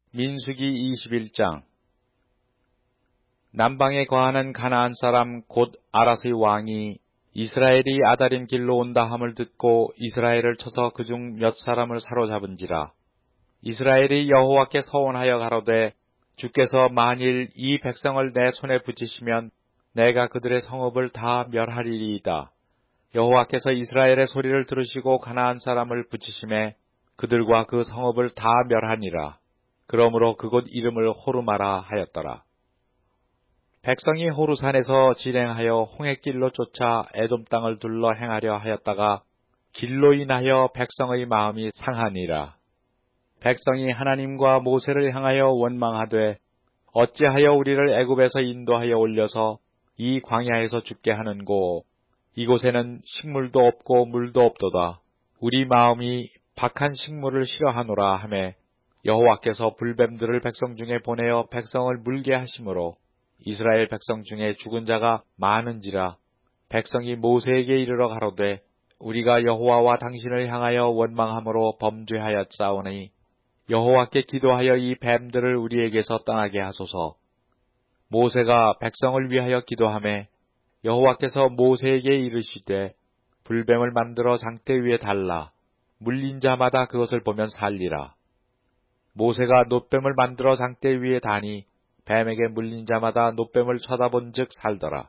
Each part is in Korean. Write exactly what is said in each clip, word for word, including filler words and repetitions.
민수기 이십일 장. 남방에 거하는 가나안 사람 곧 아랏의 왕이 이스라엘이 아다림 길로 온다 함을 듣고 이스라엘을 쳐서 그중 몇 사람을 사로잡은지라. 이스라엘이 여호와께 서원하여 가로되 주께서 만일 이 백성을 내 손에 붙이시면 내가 그들의 성읍을 다 멸하리이다. 여호와께서 이스라엘의 소리를 들으시고 가나안 사람을 붙이심에 그들과 그 성읍을 다 멸하니라. 그러므로 그곳 이름을 호르마라 하였더라. 백성이 호르산에서 진행하여 홍해길로 쫓아 에돔 땅을 둘러 행하려 하였다가 길로 인하여 백성의 마음이 상하니라. 백성이 하나님과 모세를 향하여 원망하되 어찌하여 우리를 애굽에서 인도하여 올려서 이 광야에서 죽게 하는고 이곳에는 식물도 없고 물도 없도다. 우리 마음이 박한 식물을 싫어하노라 하매 여호와께서 불뱀들을 백성 중에 보내어 백성을 물게 하심으로 이스라엘 백성 중에 죽은 자가 많은지라. 백성이 모세에게 이르러 가로되 우리가 여호와와 당신을 향하여 원망함으로 범죄하였사오니 여호와께 기도하여 이 뱀들을 우리에게서 떠나게 하소서. 모세가 백성을 위하여 기도하매 여호와께서 모세에게 이르시되 불뱀을 만들어 장대 위에 달라 물린 자마다 그것을 보면 살리라. 모세가 놋뱀을 만들어 장대 위에 다니 뱀에게 물린 자마다 놋뱀을 쳐다본 즉 살더라.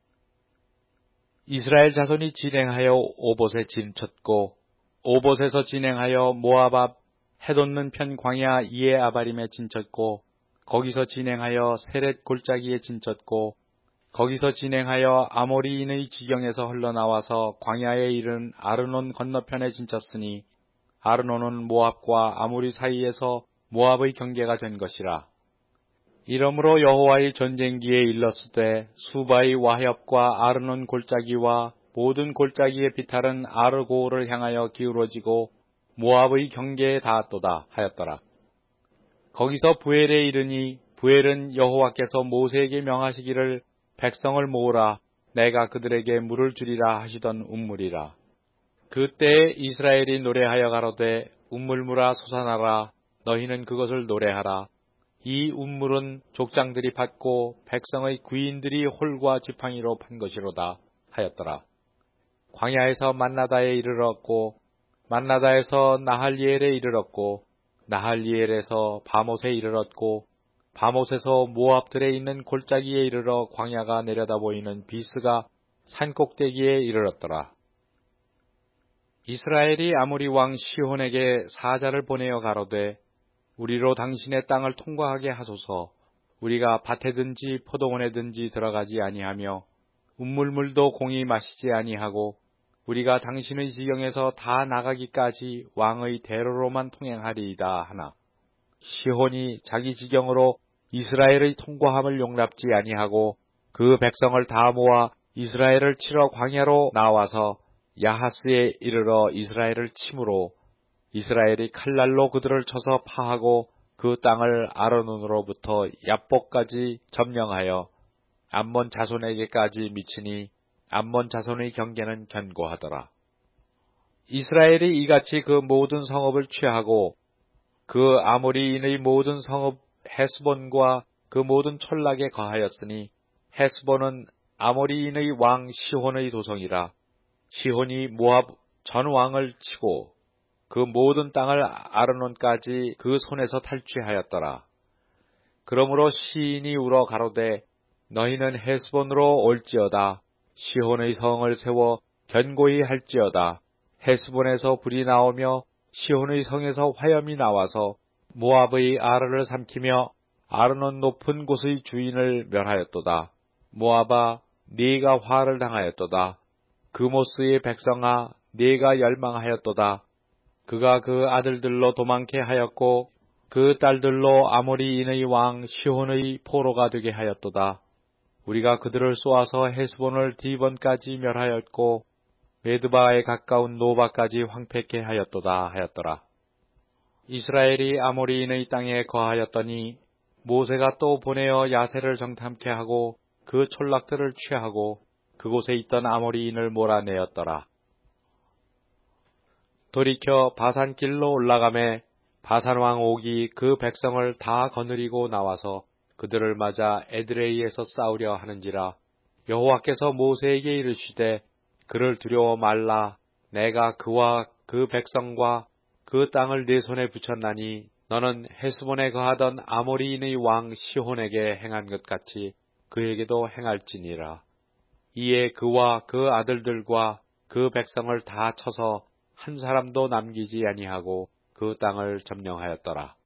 이스라엘 자손이 진행하여 오봇에 진쳤고 오봇에서 진행하여 모압 앞 해돋는 편 광야 이에 아바림에 진쳤고 거기서 진행하여 세렛 골짜기에 진쳤고 거기서 진행하여 아모리인의 지경에서 흘러나와서 광야에 이른 아르논 건너편에 진쳤으니 아르논은 모압과 아모리 사이에서 모압의 경계가 된 것이라. 이러므로 여호와의 전쟁기에 일렀으되 수바의 와협과 아르논 골짜기와 모든 골짜기의 비탈은 아르고를 향하여 기울어지고 모압의 경계에 닿았도다 하였더라. 거기서 부엘에 이르니 부엘은 여호와께서 모세에게 명하시기를 백성을 모으라 내가 그들에게 물을 주리라 하시던 운물이라. 그때에 이스라엘이 노래하여 가로되 운물물아 솟아나라 너희는 그것을 노래하라. 이 운물은 족장들이 받고 백성의 귀인들이 홀과 지팡이로 판 것이로다 하였더라. 광야에서 만나다에 이르렀고 만나다에서 나할리엘에 이르렀고 나할리엘에서 바못에 이르렀고 바못에서 모압들에 있는 골짜기에 이르러 광야가 내려다 보이는 비스가 산꼭대기에 이르렀더라. 이스라엘이 아모리 왕 시혼에게 사자를 보내어 가로되 우리로 당신의 땅을 통과하게 하소서. 우리가 밭에든지 포도원에든지 들어가지 아니하며 운물물도 공히 마시지 아니하고 우리가 당신의 지경에서 다 나가기까지 왕의 대로로만 통행하리이다 하나. 시혼이 자기 지경으로 이스라엘의 통과함을 용납지 아니하고 그 백성을 다 모아 이스라엘을 치러 광야로 나와서 야하스에 이르러 이스라엘을 치므로 이스라엘이 칼날로 그들을 쳐서 파하고 그 땅을 아르논으로부터 얍복까지 점령하여 암몬 자손에게까지 미치니 암몬 자손의 경계는 견고하더라. 이스라엘이 이같이 그 모든 성읍을 취하고 그 아모리인의 모든 성읍 헤스본과 그 모든 촌락에 거하였으니 헤스본은 아모리인의 왕 시혼의 도성이라. 시혼이 모압 전 왕을 치고 그 모든 땅을 아르논까지 그 손에서 탈취하였더라. 그러므로 시인이 울어 가로되 너희는 헤스본으로 올지어다. 시혼의 성을 세워 견고히 할지어다. 헤스본에서 불이 나오며 시혼의 성에서 화염이 나와서 모압의 아르를 삼키며 아르논 높은 곳의 주인을 멸하였도다. 모압아 네가 화를 당하였도다. 그모스의 백성아 네가 열망하였도다. 그가 그 아들들로 도망케 하였고 그 딸들로 아모리인의 왕 시혼의 포로가 되게 하였도다. 우리가 그들을 쏘아서 헤스본을 디본까지 멸하였고 메드바에 가까운 노바까지 황폐케 하였도다 하였더라. 이스라엘이 아모리인의 땅에 거하였더니 모세가 또 보내어 야세를 정탐케 하고 그 촌락들을 취하고 그곳에 있던 아모리인을 몰아내었더라. 돌이켜 바산길로 올라가매 바산 왕 옥이 그 백성을 다 거느리고 나와서 그들을 맞아 에드레이에서 싸우려 하는지라. 여호와께서 모세에게 이르시되 그를 두려워 말라. 내가 그와 그 백성과 그 땅을 네 손에 붙였나니 너는 헤스본에 거하던 아모리인의 왕 시혼에게 행한 것 같이 그에게도 행할지니라. 이에 그와 그 아들들과 그 백성을 다 쳐서 한 사람도 남기지 아니하고 그 땅을 점령하였더라.